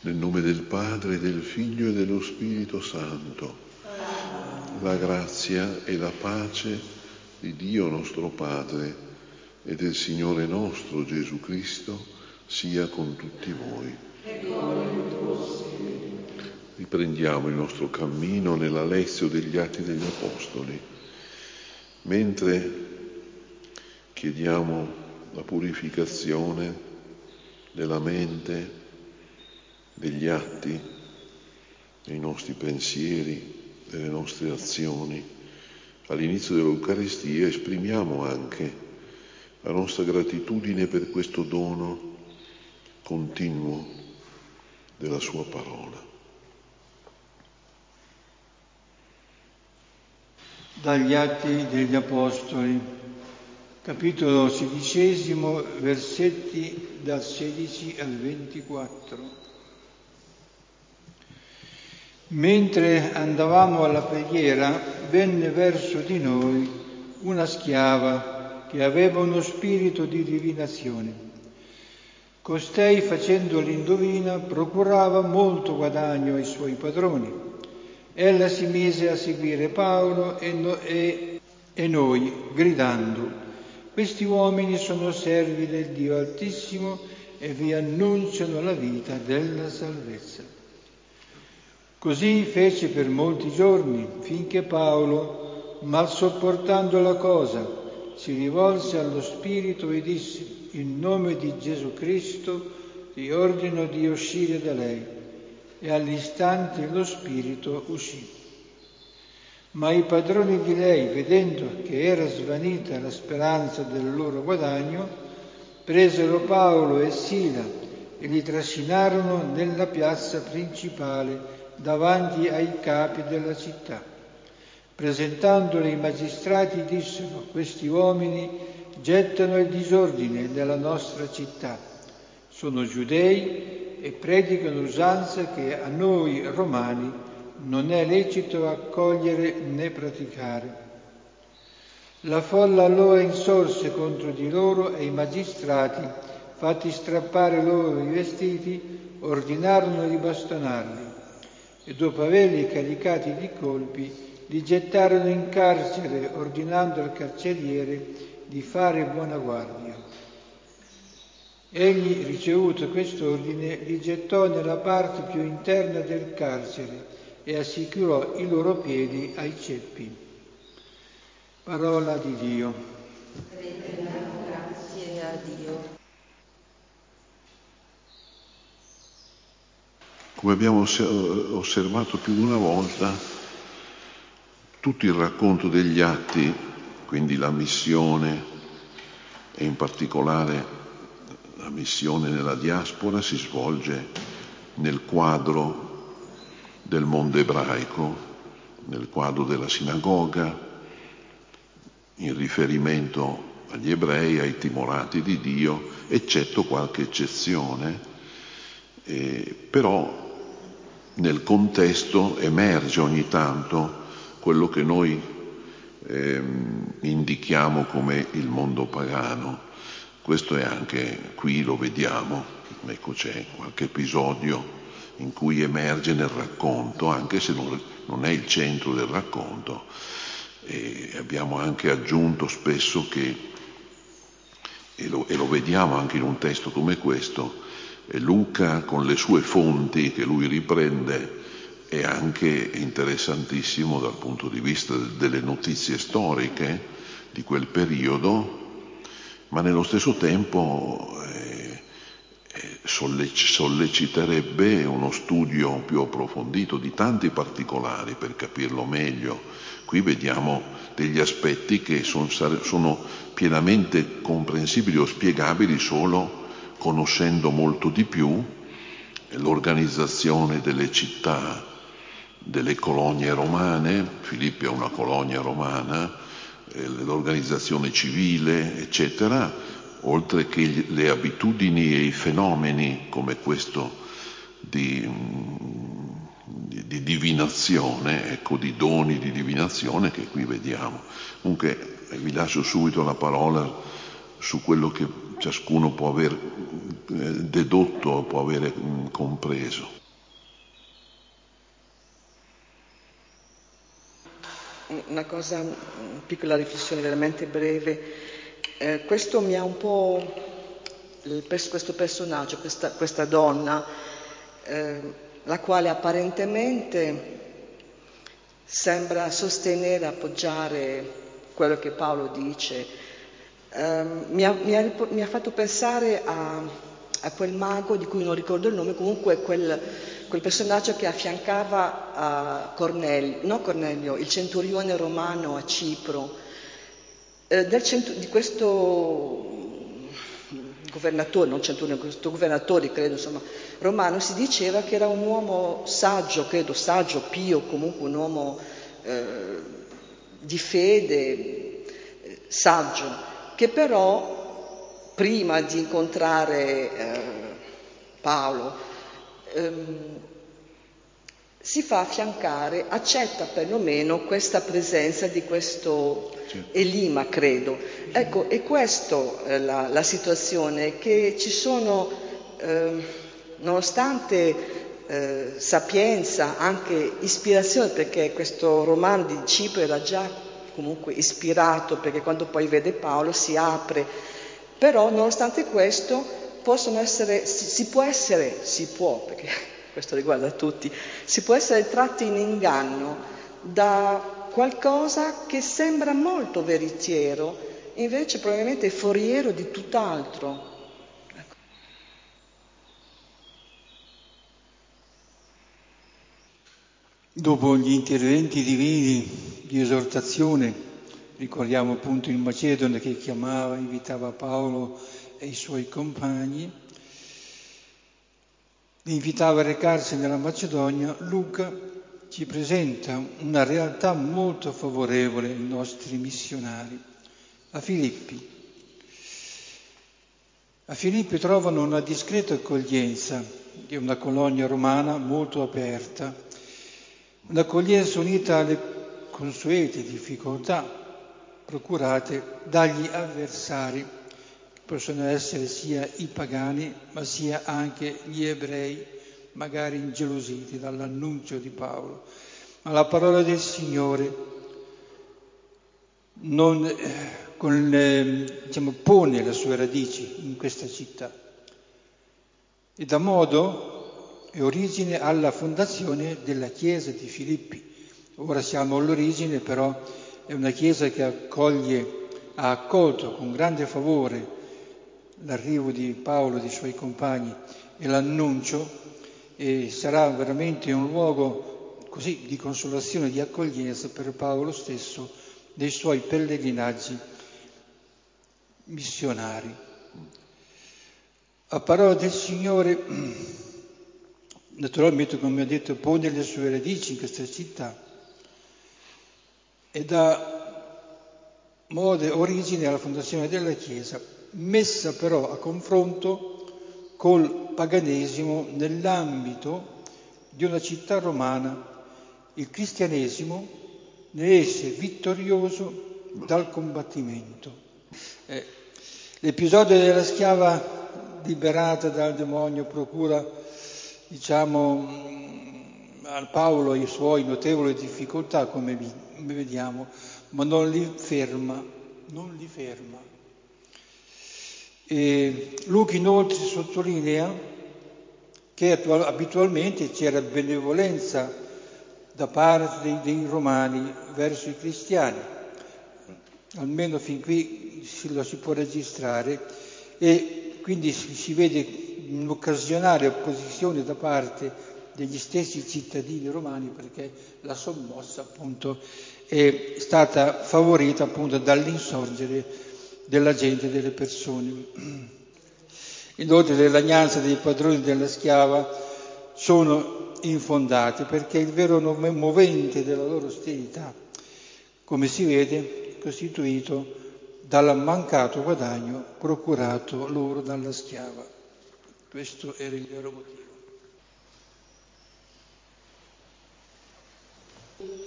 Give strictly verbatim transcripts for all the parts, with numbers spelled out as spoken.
Nel nome del Padre, del Figlio e dello Spirito Santo. Amen. La grazia e la pace di Dio nostro Padre e del Signore nostro Gesù Cristo sia con tutti voi. E con il tuo spirito. Riprendiamo il nostro cammino nella lezione degli Atti degli Apostoli. Mentre chiediamo la purificazione della mente, degli atti, dei nostri pensieri, delle nostre azioni, all'inizio dell'Eucaristia esprimiamo anche la nostra gratitudine per questo dono continuo della sua parola. Dagli Atti degli Apostoli, capitolo sedicesimo, versetti dal sedici al ventiquattro. Mentre andavamo alla preghiera, venne verso di noi una schiava che aveva uno spirito di divinazione. Costei, facendo l'indovina, procurava molto guadagno ai suoi padroni. Ella si mise a seguire Paolo e, no, e, e noi, gridando: «Questi uomini sono servi del Dio Altissimo e vi annunciano la vita della salvezza». Così fece per molti giorni, finché Paolo, mal sopportando la cosa, si rivolse allo Spirito e disse: «In nome di Gesù Cristo ti ordino di uscire da lei». E all'istante lo Spirito uscì. Ma i padroni di lei, vedendo che era svanita la speranza del loro guadagno, presero Paolo e Sila e li trascinarono nella piazza principale davanti ai capi della città. Presentandoli ai magistrati dissero: «Questi uomini gettano il disordine nella nostra città. Sono giudei e predicano usanze che a noi romani non è lecito accogliere né praticare». La folla allora insorse contro di loro e i magistrati, fatti strappare loro i vestiti, ordinarono di bastonarli. E dopo averli caricati di colpi, li gettarono in carcere, ordinando al carceriere di fare buona guardia. Egli, ricevuto quest'ordine, li gettò nella parte più interna del carcere e assicurò i loro piedi ai ceppi. Parola di Dio. Rendiamo grazie a Dio. Come abbiamo osservato più di una volta, tutto il racconto degli atti, quindi la missione e in particolare la missione nella diaspora, si svolge nel quadro del mondo ebraico, nel quadro della sinagoga, in riferimento agli ebrei, ai timorati di Dio, eccetto qualche eccezione, eh, però nel contesto emerge ogni tanto quello che noi eh, indichiamo come il mondo pagano. Questo è anche qui, lo vediamo, ecco, c'è qualche episodio in cui emerge nel racconto, anche se non, non è il centro del racconto. E abbiamo anche aggiunto spesso che, e lo, e lo vediamo anche in un testo come questo, e Luca, con le sue fonti che lui riprende, è anche interessantissimo dal punto di vista delle notizie storiche di quel periodo, ma nello stesso tempo eh, sollec- solleciterebbe uno studio più approfondito di tanti particolari per capirlo meglio. Qui vediamo degli aspetti che son, sono pienamente comprensibili o spiegabili solo conoscendo molto di più l'organizzazione delle città, delle colonie romane. Filippi è una colonia romana, eh, l'organizzazione civile, eccetera, oltre che le abitudini e i fenomeni come questo di, di, di divinazione, ecco, di doni di divinazione che qui vediamo. Comunque vi lascio subito la parola su quello che ciascuno può aver dedotto, può avere compreso. Una cosa, una piccola riflessione veramente breve. Eh, questo mi ha un po', questo personaggio, questa, questa donna, eh, la quale apparentemente sembra sostenere, appoggiare quello che Paolo dice, eh, mi, ha, mi, ha, mi ha fatto pensare a, a quel mago di cui non ricordo il nome, comunque quel, quel personaggio che affiancava a Cornelio, no Cornelio, il centurione romano a Cipro, eh, del centu- di questo governatore, non centurione, questo governatore credo, insomma, romano, si diceva che era un uomo saggio, credo saggio, pio, comunque un uomo eh, di fede, eh, saggio, che però prima di incontrare eh, Paolo ehm, si fa affiancare, accetta perlomeno questa presenza di questo Elima, credo. Ecco, è questa eh, la, la situazione, che ci sono, eh, nonostante eh, sapienza, anche ispirazione, perché questo romano di Cipro era già comunque ispirato, perché quando poi vede Paolo si apre, però nonostante questo possono essere, si, si può essere, si può, perché questo riguarda tutti, si può essere tratti in inganno da qualcosa che sembra molto veritiero, invece probabilmente è foriero di tutt'altro. Ecco. Dopo gli interventi divini di esortazione, ricordiamo appunto il Macedone che chiamava, invitava Paolo e i suoi compagni, li invitava a recarsi nella Macedonia, Luca ci presenta una realtà molto favorevole ai nostri missionari. A Filippi. A Filippi trovano una discreta accoglienza di una colonia romana molto aperta, un'accoglienza unita alle consuete difficoltà procurate dagli avversari, possono essere sia i pagani, ma sia anche gli ebrei, magari ingelositi dall'annuncio di Paolo. Ma la parola del Signore non, eh, con, eh, diciamo, pone le sue radici in questa città e dà modo e origine alla fondazione della Chiesa di Filippi. Ora siamo all'origine, però è una Chiesa che accoglie, ha accolto con grande favore l'arrivo di Paolo e dei suoi compagni e l'annuncio, e sarà veramente un luogo così di consolazione, di accoglienza per Paolo stesso nei suoi pellegrinaggi missionari. La parola del Signore, naturalmente, come ho detto, pone le sue radici in questa città e dà modo, origine alla fondazione della Chiesa, messa però a confronto col paganesimo nell'ambito di una città romana. Il cristianesimo ne esce vittorioso dal combattimento. Eh, l'episodio della schiava liberata dal demonio procura, diciamo, a Paolo e i suoi notevoli difficoltà, come, vi, come vediamo, ma non li ferma, non li ferma. E Luca inoltre sottolinea che abitualmente c'era benevolenza da parte dei romani verso i cristiani, almeno fin qui lo si può registrare, e quindi si vede un'occasionale opposizione da parte degli stessi cittadini romani, perché la sommossa appunto è stata favorita appunto dall'insorgere della gente, delle persone. Inoltre le lagnanze dei padroni della schiava sono infondate, perché il vero movente della loro ostilità, come si vede, è costituito dal mancato guadagno procurato loro dalla schiava. Questo era il vero motivo.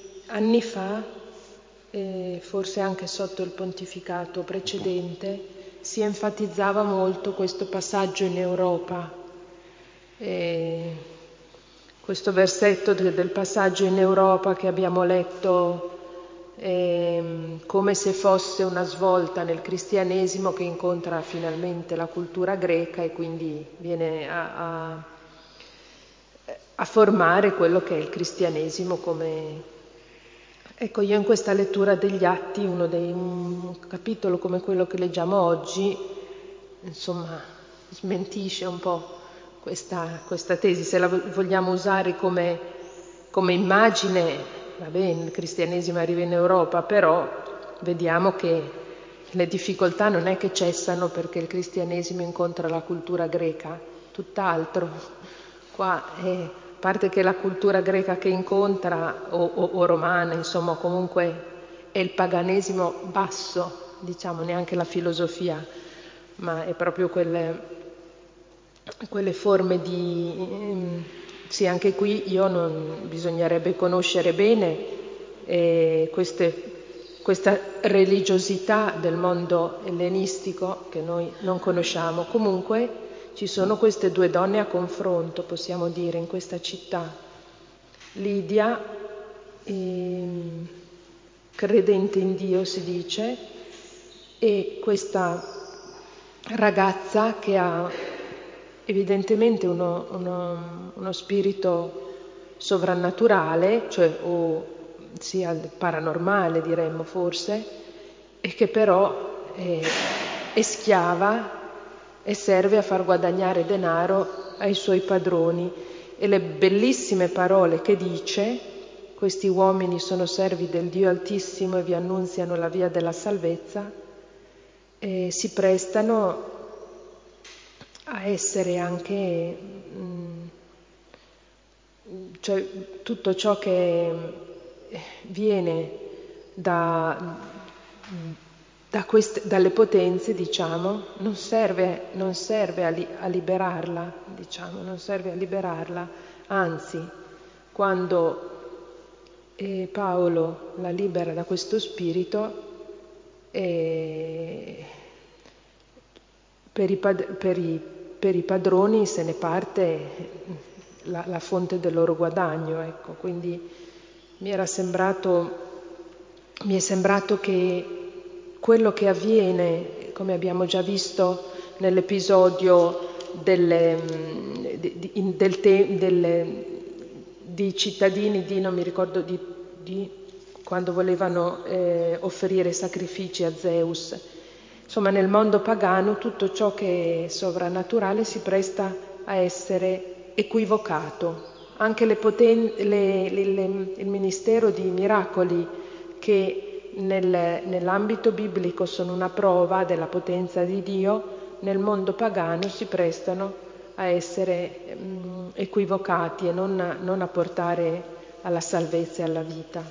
Anni fa, eh, forse anche sotto il pontificato precedente, si enfatizzava molto questo passaggio in Europa. E questo versetto del passaggio in Europa che abbiamo letto è come se fosse una svolta nel cristianesimo che incontra finalmente la cultura greca e quindi viene a, a, a formare quello che è il cristianesimo come... Ecco, io in questa lettura degli Atti, uno dei, un capitolo come quello che leggiamo oggi, insomma, smentisce un po' questa, questa tesi. Se la vogliamo usare come, come immagine, va bene, il cristianesimo arriva in Europa, però vediamo che le difficoltà non è che cessano perché il cristianesimo incontra la cultura greca, tutt'altro. Qua è... A parte che la cultura greca che incontra, o, o, o romana, insomma, comunque è il paganesimo basso, diciamo, neanche la filosofia, ma è proprio quelle, quelle forme di... Ehm, sì, anche qui io non bisognerebbe conoscere bene eh, queste, questa religiosità del mondo ellenistico che noi non conosciamo. Comunque ci sono queste due donne a confronto, possiamo dire, in questa città. Lidia, ehm, credente in Dio si dice, e questa ragazza che ha evidentemente uno, uno, uno spirito sovrannaturale, cioè o sia paranormale diremmo forse, e che però è, è schiava e serve a far guadagnare denaro ai suoi padroni. E le bellissime parole che dice: questi uomini sono servi del Dio Altissimo e vi annunziano la via della salvezza, e si prestano a essere anche mh, cioè tutto ciò che viene da Da queste, dalle potenze, diciamo, non serve, non serve a, li, a liberarla, diciamo, non serve a liberarla, anzi, quando eh, Paolo la libera da questo spirito, eh, per, i pad- per, i, per i padroni se ne parte la, la fonte del loro guadagno, ecco. Quindi mi era sembrato, mi è sembrato che quello che avviene, come abbiamo già visto nell'episodio delle, di, di, del te, delle, di cittadini di, non mi ricordo, di, di quando volevano eh, offrire sacrifici a Zeus. Insomma, nel mondo pagano tutto ciò che è sovrannaturale si presta a essere equivocato. Anche le poten- le, le, le, il ministero di miracoli che Nel, nell'ambito biblico sono una prova della potenza di Dio, nel mondo pagano si prestano a essere mh, equivocati e non, non a portare alla salvezza e alla vita.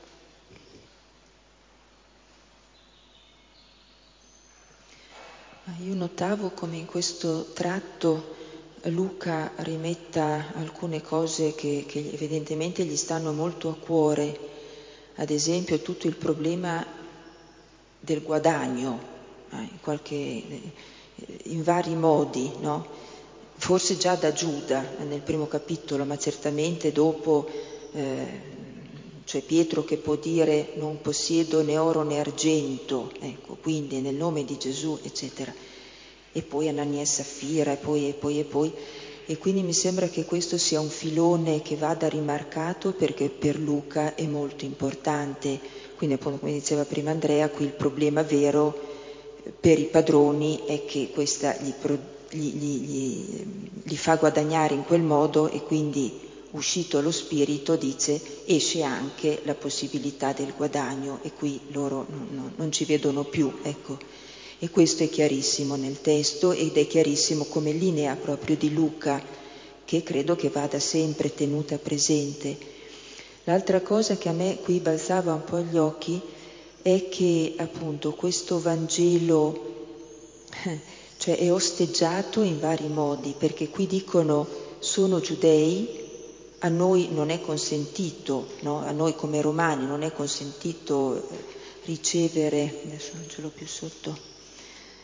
Io notavo come in questo tratto Luca rimetta alcune cose che, che evidentemente gli stanno molto a cuore. Ad esempio tutto il problema del guadagno, eh, in, qualche, in vari modi, no? Forse già da Giuda nel primo capitolo, ma certamente dopo, eh, cioè Pietro che può dire non possiedo né oro né argento, ecco, quindi nel nome di Gesù, eccetera. E poi Anania e Saffira, e poi e poi e poi. E quindi mi sembra che questo sia un filone che vada rimarcato perché per Luca è molto importante. Quindi appunto, come diceva prima Andrea, qui il problema vero per i padroni è che questa gli, gli, gli, gli fa guadagnare in quel modo e quindi uscito lo spirito, dice, esce anche la possibilità del guadagno e qui loro non, non, non ci vedono più, ecco. E questo è chiarissimo nel testo ed è chiarissimo come linea proprio di Luca, che credo che vada sempre tenuta presente. L'altra cosa che a me qui balzava un po' agli occhi è che appunto questo Vangelo cioè è osteggiato in vari modi, perché qui dicono sono giudei, a noi non è consentito, no? A noi come romani non è consentito ricevere, adesso non ce l'ho più sotto,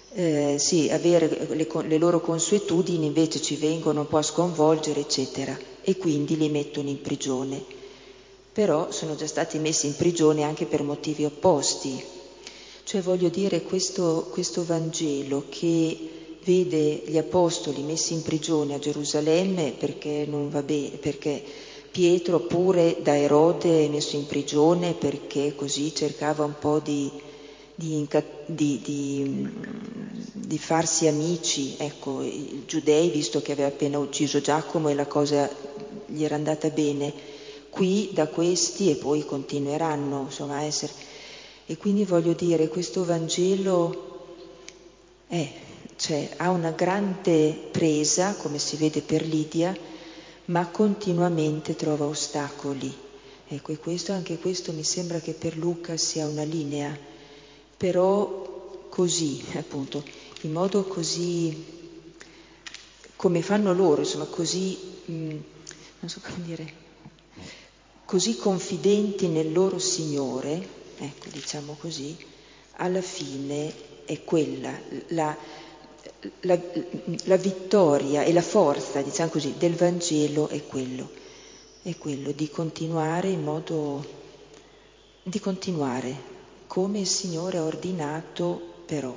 eh, sì, avere le, le loro consuetudini invece ci vengono un po' a sconvolgere, eccetera, e quindi li mettono in prigione. Però sono già stati messi in prigione anche per motivi opposti. Cioè, voglio dire, questo, questo Vangelo che vede gli apostoli messi in prigione a Gerusalemme perché non va bene, perché Pietro pure da Erode è messo in prigione perché così cercava un po' di, di, di, di, di farsi amici, ecco, i giudei, visto che aveva appena ucciso Giacomo e la cosa gli era andata bene, qui da questi e poi continueranno, insomma, a essere. E quindi voglio dire, questo Vangelo è, cioè, ha una grande presa, come si vede per Lidia, ma continuamente trova ostacoli. Ecco, e questo, anche questo mi sembra che per Luca sia una linea, però così, appunto, in modo così, come fanno loro, insomma, così, mh, non so come dire, così confidenti nel loro Signore, ecco, diciamo così, alla fine è quella, la, la, la vittoria e la forza, diciamo così, del Vangelo è quello, è quello di continuare in modo, di continuare come il Signore ha ordinato, però.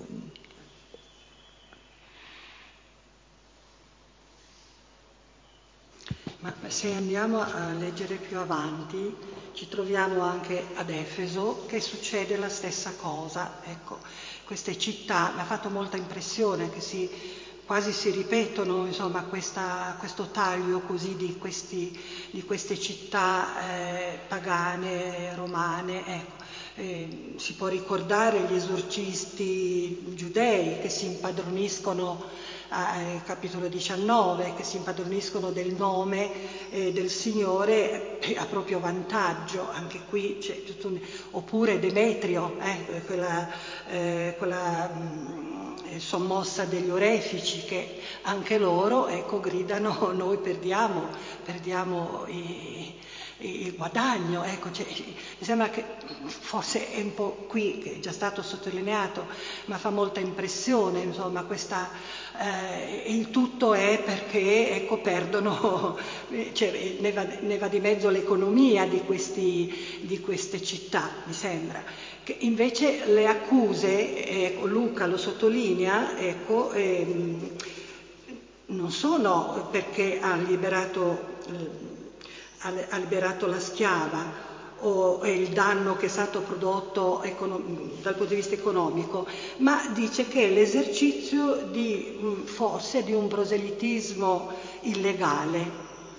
Ma se andiamo a leggere più avanti, ci troviamo anche ad Efeso che succede la stessa cosa. Ecco, queste città, mi ha fatto molta impressione che si, quasi si ripetono, insomma, questa, questo taglio così di, questi, di queste città eh, pagane, romane. Ecco. Eh, si può ricordare gli esorcisti giudei che si impadroniscono al capitolo diciannove, che si impadroniscono del nome eh, del Signore eh, a proprio vantaggio. Anche qui c'è tutto un... oppure Demetrio, eh, quella, eh, quella mh, sommossa degli orefici, che anche loro, ecco, gridano: noi perdiamo, perdiamo i... il guadagno, ecco, cioè, mi sembra che forse è un po' qui, che è già stato sottolineato, ma fa molta impressione, insomma, questa, eh, il tutto è perché, ecco, perdono, cioè, ne, va, ne va di mezzo l'economia di, questi, di queste città, mi sembra. Che invece le accuse, ecco, Luca lo sottolinea, ecco, ehm, non sono perché ha liberato... ha liberato la schiava o è il danno che è stato prodotto econom- dal punto di vista economico, ma dice che è l'esercizio di forse di un proselitismo illegale.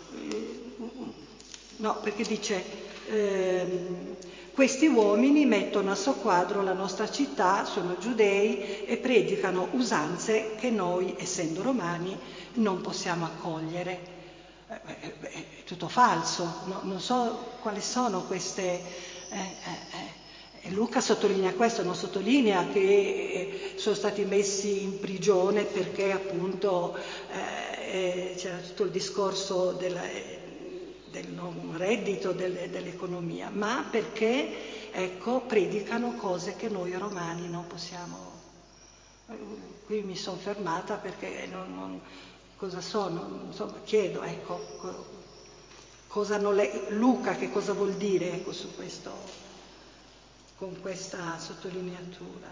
No, perché dice ehm, questi uomini mettono a soqquadro la nostra città, sono giudei e predicano usanze che noi, essendo romani, non possiamo accogliere. È tutto falso, no, non so quali sono queste... Eh, eh, eh. Luca sottolinea questo, non sottolinea che sono stati messi in prigione perché appunto eh, c'era tutto il discorso della, del non reddito, del, dell'economia, ma perché, ecco, predicano cose che noi romani non possiamo... Qui mi sono fermata perché non... non cosa sono? Insomma, chiedo, ecco, cosa non le... Luca che cosa vuol dire, ecco, su questo, con questa sottolineatura,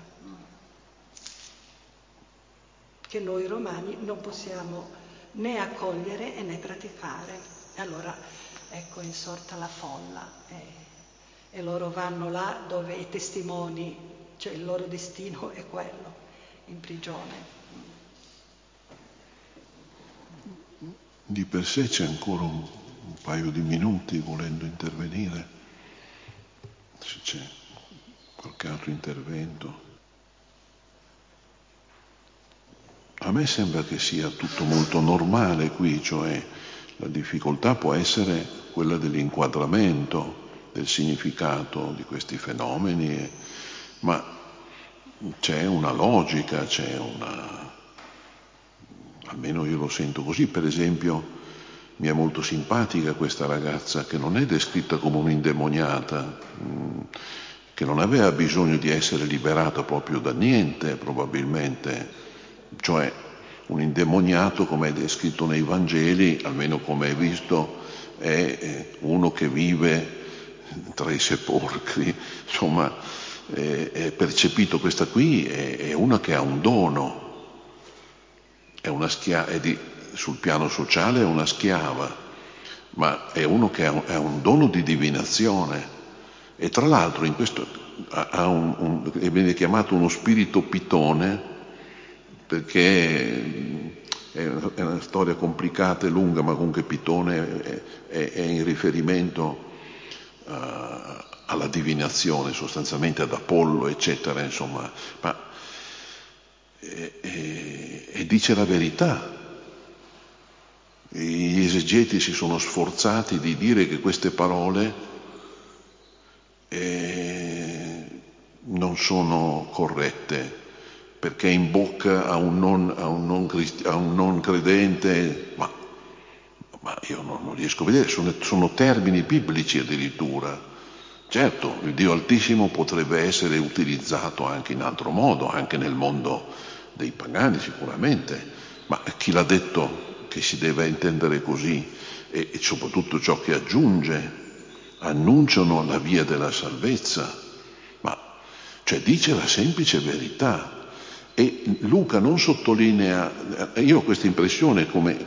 che noi romani non possiamo né accogliere né praticare. E allora, ecco, è insorta la folla e, e loro vanno là dove i testimoni, cioè il loro destino è quello, in prigione. Di per sé c'è ancora un, un paio di minuti volendo intervenire, se c'è qualche altro intervento. A me sembra che sia tutto molto normale qui, cioè la difficoltà può essere quella dell'inquadramento, del significato di questi fenomeni, ma c'è una logica, c'è una... almeno io lo sento così. Per esempio mi è molto simpatica questa ragazza che non è descritta come un'indemoniata, che non aveva bisogno di essere liberata proprio da niente, probabilmente, cioè un indemoniato, come è descritto nei Vangeli, almeno come hai visto, è uno che vive tra i sepolcri, insomma, è percepito. Questa qui è una che ha un dono, è una schia- è di, sul piano sociale è una schiava, ma è uno che ha un, ha un dono di divinazione. E tra l'altro in questo ha un, un, viene chiamato uno spirito pitone, perché è una, è una storia complicata e lunga, ma comunque pitone è, è, è in riferimento a, alla divinazione, sostanzialmente ad Apollo, eccetera, insomma, ma e, e, e dice la verità. Gli esegeti si sono sforzati di dire che queste parole eh, non sono corrette, perché in bocca a un non, a un non, cristi- a un non credente, ma, ma io non, non riesco a vedere, sono, sono termini biblici addirittura. Certo, il Dio Altissimo potrebbe essere utilizzato anche in altro modo, anche nel mondo dei pagani sicuramente, ma chi l'ha detto che si deve intendere così? E, e soprattutto ciò che aggiunge, annunciano la via della salvezza, ma cioè dice la semplice verità. E Luca non sottolinea, io ho questa impressione, come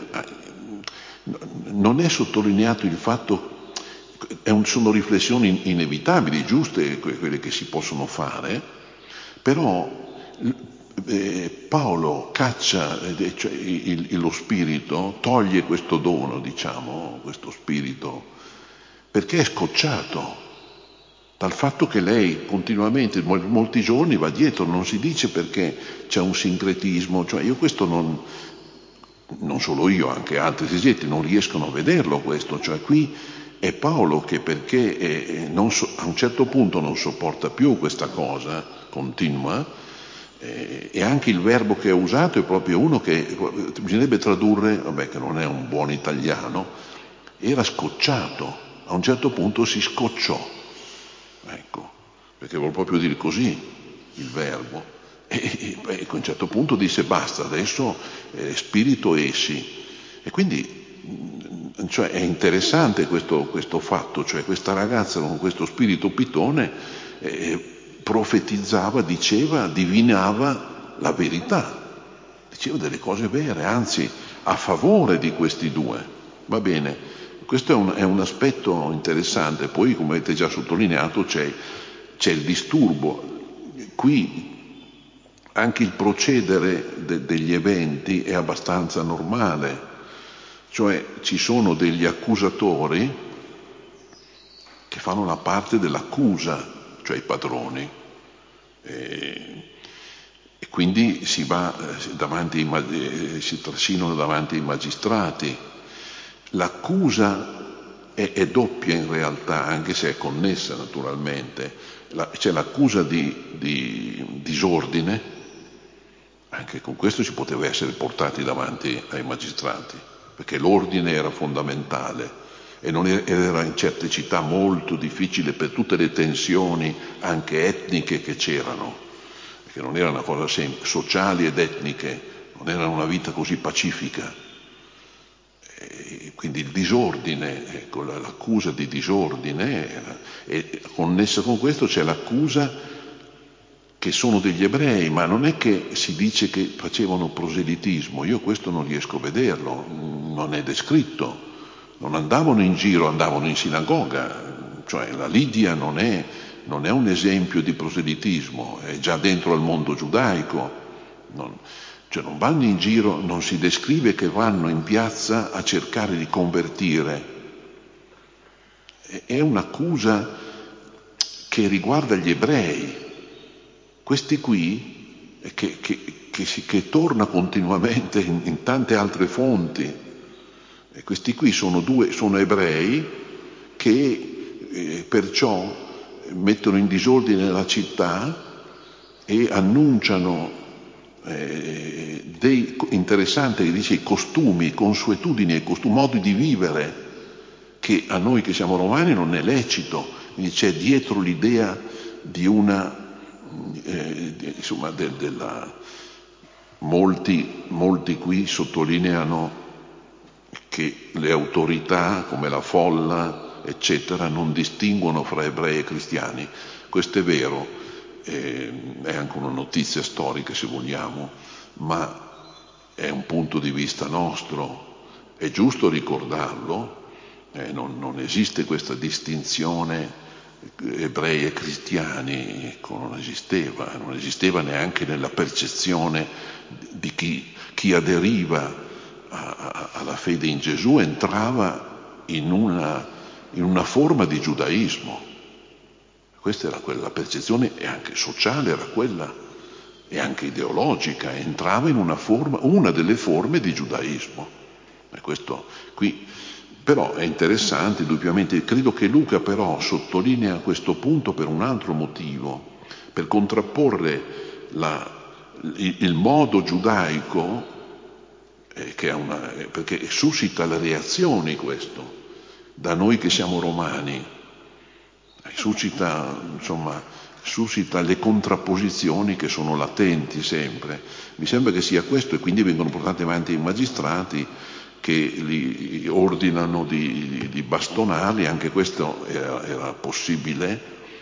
non è sottolineato il fatto, è un, sono riflessioni inevitabili, giuste, quelle che si possono fare, però eh, Paolo caccia eh, cioè, il, il, lo spirito, toglie questo dono, diciamo, questo spirito, perché è scocciato dal fatto che lei continuamente, molti giorni, va dietro, non si dice perché c'è un sincretismo, cioè io questo non, non solo io, anche altri esegeti non riescono a vederlo questo, cioè qui è Paolo che perché eh, non so, a un certo punto non sopporta più questa cosa continua, eh, e anche il verbo che è usato è proprio uno che bisognerebbe tradurre, vabbè che non è un buon italiano, era scocciato, a un certo punto si scocciò. Ecco, perché vuol proprio dire così il verbo, e, e, e a un certo punto disse basta, adesso eh, spirito esci. E quindi cioè, è interessante questo, questo fatto, cioè questa ragazza con questo spirito pitone eh, profetizzava, diceva, divinava la verità, diceva delle cose vere, anzi a favore di questi due. Va bene. Questo è un, è un aspetto interessante. Poi, come avete già sottolineato, c'è, c'è il disturbo. Qui anche il procedere de, degli eventi è abbastanza normale, cioè ci sono degli accusatori che fanno la parte dell'accusa, cioè i padroni, e, e quindi si va davanti ai, si trascinano davanti ai magistrati. L'accusa è, è doppia in realtà, anche se è connessa naturalmente. La, c'è l'accusa di, di disordine, anche con questo si poteva essere portati davanti ai magistrati, perché l'ordine era fondamentale e non era, era in certe città molto difficile per tutte le tensioni anche etniche che c'erano, perché non era una cosa semplice, sociali ed etniche, non era una vita così pacifica. E quindi il disordine, ecco, l'accusa di disordine, e connessa con questo c'è l'accusa che sono degli ebrei, ma non è che si dice che facevano proselitismo, io questo non riesco a vederlo, non è descritto, non andavano in giro, andavano in sinagoga, cioè la Lidia non è, non è un esempio di proselitismo, è già dentro al mondo giudaico, non, cioè non vanno in giro, non si descrive che vanno in piazza a cercare di convertire. È un'accusa che riguarda gli ebrei, questi qui, che, che, che, si, che torna continuamente in, in tante altre fonti. E questi qui sono, due, sono ebrei che eh, perciò mettono in disordine la città e annunciano Eh, dei interessanti, che dice, i costumi, consuetudini e costumi, modi di vivere che a noi che siamo romani non è lecito. Quindi c'è dietro l'idea di una, eh, di, insomma, de, della, molti, molti qui sottolineano che le autorità, come la folla, eccetera, non distinguono fra ebrei e cristiani. Questo è vero, eh, è anche una notizia storica se vogliamo, ma è un punto di vista nostro, è giusto ricordarlo, eh, non, non esiste questa distinzione ebrei e cristiani, ecco, non esisteva, non esisteva neanche nella percezione di chi, chi aderiva a, a, alla fede in Gesù, entrava in una, in una forma di giudaismo. Questa era quella percezione, e anche sociale era quella, e anche ideologica, entrava in una forma, una delle forme di giudaismo. E questo qui però è interessante, indubbiamente. Credo che Luca però sottolinea questo punto per un altro motivo, per contrapporre la, il, il modo giudaico, eh, che è una, eh, perché suscita le reazioni questo, da noi che siamo romani, eh, suscita, insomma, suscita le contrapposizioni che sono latenti sempre. Mi sembra che sia questo, e quindi vengono portati avanti i magistrati che li ordinano di, di bastonarli. Anche questo era, era possibile.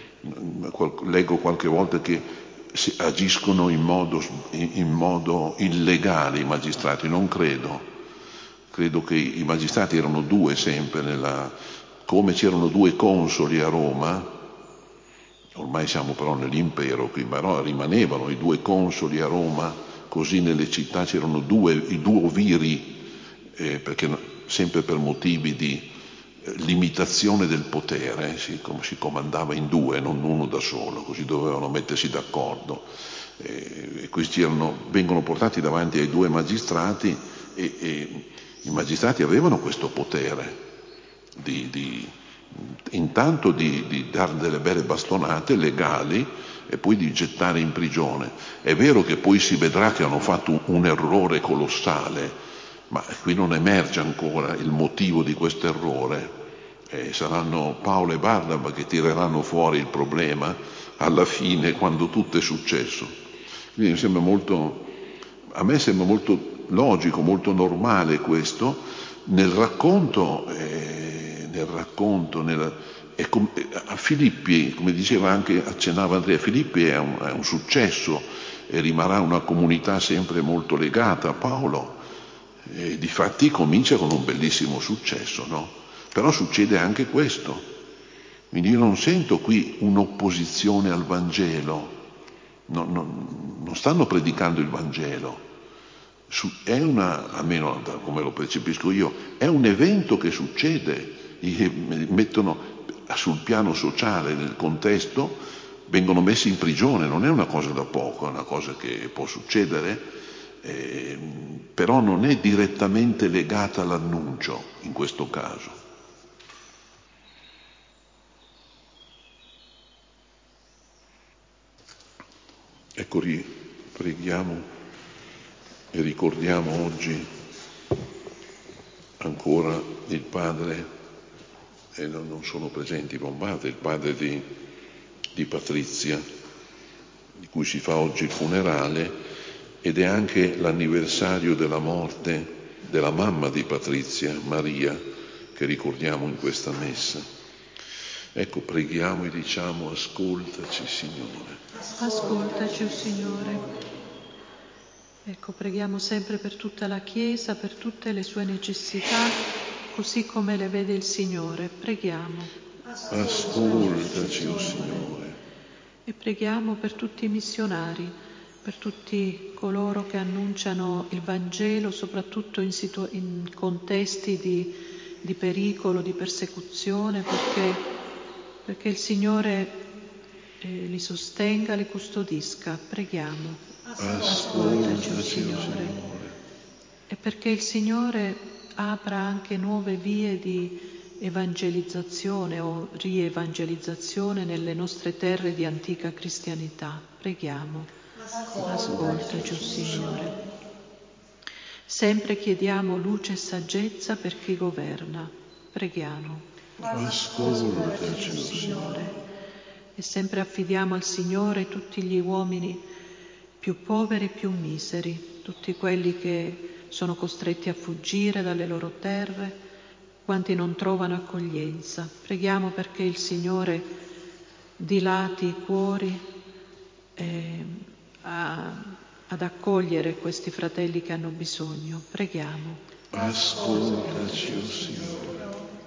Leggo qualche volta che si agiscono in modo, in modo illegale i magistrati, non credo. Credo che i magistrati erano due sempre, nella, come c'erano due consoli a Roma, ormai siamo però nell'impero qui, ma no, rimanevano i due consoli a Roma, così nelle città c'erano due, i duoviri, Eh, perché sempre per motivi di eh, limitazione del potere si, com- si comandava in due, non uno da solo, così dovevano mettersi d'accordo. Eh, e questi erano, vengono portati davanti ai due magistrati, e, e i magistrati avevano questo potere di, di intanto di, di dare delle belle bastonate legali e poi di gettare in prigione. È vero che poi si vedrà che hanno fatto un, un errore colossale, ma qui non emerge ancora il motivo di questo errore. Eh, saranno Paolo e Barnaba che tireranno fuori il problema alla fine, quando tutto è successo. Quindi mi sembra molto, a me sembra molto logico, molto normale questo nel racconto, eh, nel racconto, nel, è com, a Filippi, come diceva anche, accennava Andrea, Filippi è un, è un successo e rimarrà una comunità sempre molto legata a Paolo. E difatti comincia con un bellissimo successo, no? Però succede anche questo. Quindi io non sento qui un'opposizione al Vangelo, no, no, non stanno predicando il Vangelo. Su, è una, almeno come lo percepisco io, è un evento che succede, mettono sul piano sociale, nel contesto, vengono messi in prigione, non è una cosa da poco, è una cosa che può succedere. Eh, però non è direttamente legata all'annuncio in questo caso. Ecco, preghiamo e ricordiamo oggi ancora il padre, e non sono presenti Bombate, il padre di, di Patrizia, di cui si fa oggi il funerale, ed è anche l'anniversario della morte della mamma di Patrizia, Maria, che ricordiamo in questa messa. Ecco, preghiamo e diciamo: ascoltaci, Signore. Ascoltaci, o Signore. Ecco, preghiamo sempre per tutta la Chiesa, per tutte le sue necessità, così come le vede il Signore. Preghiamo. Ascoltaci, o Signore. E preghiamo per tutti i missionari, per tutti coloro che annunciano il Vangelo, soprattutto in, situ- in contesti di, di pericolo, di persecuzione, perché, perché il Signore eh, li sostenga, li custodisca. Preghiamo. Ascoltaci, o Signore. E perché il Signore apra anche nuove vie di evangelizzazione o rievangelizzazione nelle nostre terre di antica cristianità. Preghiamo. Ascoltaci, o Signore. Sempre chiediamo luce e saggezza per chi governa. Preghiamo. Ascoltaci, o Signore. e sempre affidiamo al Signore tutti gli uomini più poveri e più miseri, tutti quelli che sono costretti a fuggire dalle loro terre, quanti non trovano accoglienza. Preghiamo perché il Signore dilati i cuori eh, a, ad accogliere questi fratelli che hanno bisogno. Preghiamo. Ascoltaci, o Signore.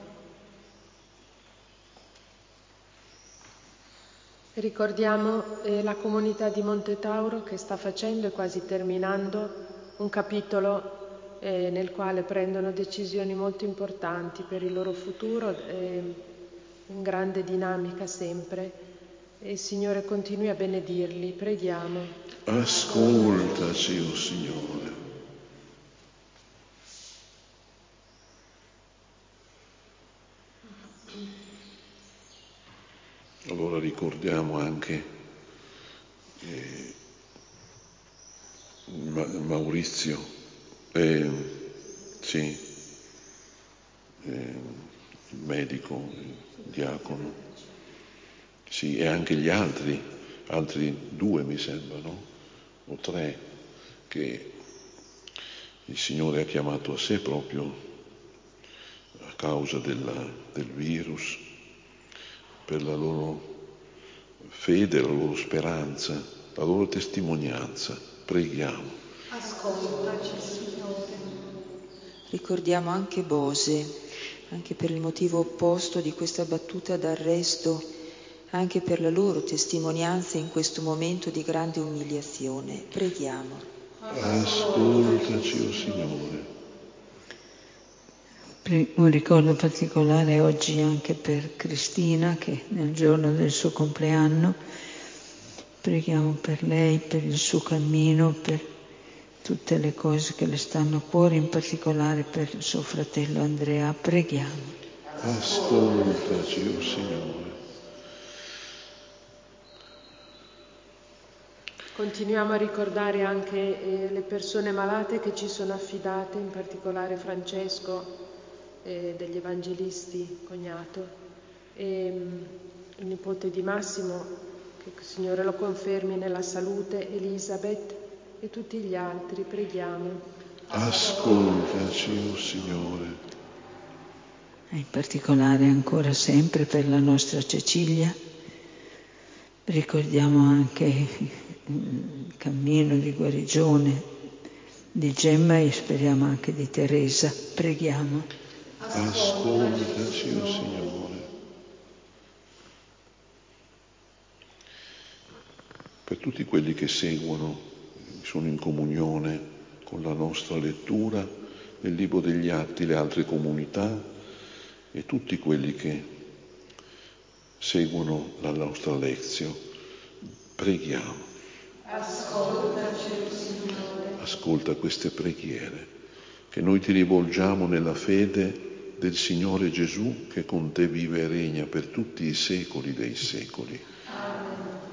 Ricordiamo eh, la comunità di Monte Tauro che sta facendo e quasi terminando un capitolo eh, nel quale prendono decisioni molto importanti per il loro futuro, eh, in grande dinamica sempre. E il Signore continui a benedirli. Preghiamo. Ascoltaci, o Signore. Allora ricordiamo anche eh, Ma- Maurizio, eh, sì, eh, il medico, il diacono, sì, e anche gli altri, altri due mi sembrano, o tre, che il Signore ha chiamato a sé proprio a causa della, del virus, per la loro fede, la loro speranza, la loro testimonianza. Preghiamo. Ascoltaci, Signore. Ricordiamo anche Bose, anche per il motivo opposto di questa battuta d'arresto, anche per la loro testimonianza in questo momento di grande umiliazione. Preghiamo. Ascoltaci, o Signore. Un ricordo particolare oggi anche per Cristina, che nel giorno del suo compleanno preghiamo per lei, per il suo cammino, per tutte le cose che le stanno a cuore, in particolare per il suo fratello Andrea. Preghiamo. Ascoltaci, o Signore. Continuiamo a ricordare anche eh, le persone malate che ci sono affidate, in particolare Francesco eh, degli Evangelisti, cognato, e mh, il nipote di Massimo, che il Signore lo confermi nella salute, Elisabeth e tutti gli altri. Preghiamo. Ascoltaci, o Signore. E in particolare ancora sempre per la nostra Cecilia. Ricordiamo anche il cammino di guarigione di Gemma e speriamo anche di Teresa. Preghiamo. Ascoltaci, o Signore. Per tutti quelli che seguono, sono in comunione con la nostra lettura del Libro degli Atti, le altre comunità e tutti quelli che seguono la nostra lezione, preghiamo. Ascoltaci, Signore. Ascolta queste preghiere che noi ti rivolgiamo nella fede del Signore Gesù che con te vive e regna per tutti i secoli dei secoli. Amen.